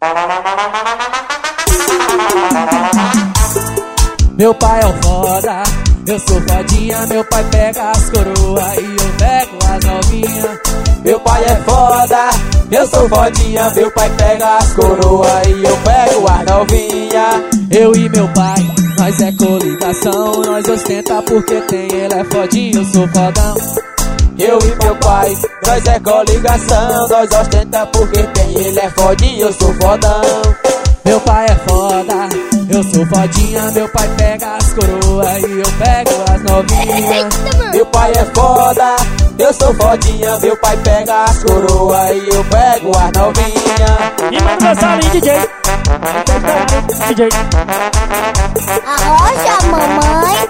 Meu pai é o foda, eu sou fodinha. Meu pai pega as coroas e eu pego as novinhas. Meu pai é foda, eu sou fodinha. Meu pai pega as coroas e eu pego as novinhas. Eu e meu pai, nós é coligação. Nós ostenta porque tem, ele é fodinho, eu sou fodão. Eu e meu pai, nós é coligação. Nós ostenta porque tem, ele é fodinho, eu sou fodão. Meu pai é foda, eu sou fodinha. Meu pai pega as coroas e eu pego as novinhas. Meu pai é foda, eu sou fodinha. Meu pai pega as coroas e eu pego as novinhas. E manda meu salinho, DJ. DJ. Arrocha, mamãe.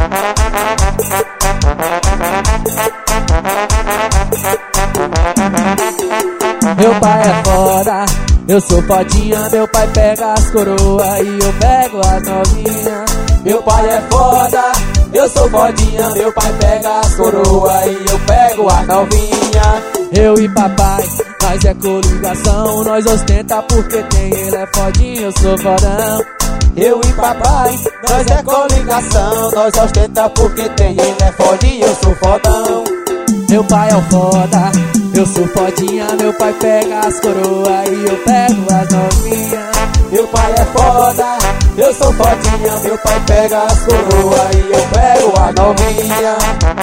Meu pai é foda, eu sou fodinha. Meu pai pega as coroas e eu pego as novinhas. Meu pai é foda, eu sou fodinha. Meu pai pega as coroas e eu pego as novinhas. Eu e papai, nós é coligação. Nós ostenta porque tem, ele é fodinho, eu sou fodão. Eu e papai, nós é coligação. Nós ostenta porque tem, ele é fodinho, eu sou fodão. Meu pai é o foda, eu sou fodinha. Meu pai pega as coroas e eu pego as novinhas. Meu pai é foda, eu sou fodinha. Meu pai pega as coroas e eu pego as novinhas.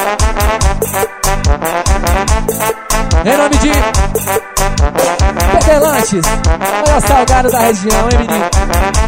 Em nome de PD Lanches, maior salgado da região, hein, menino?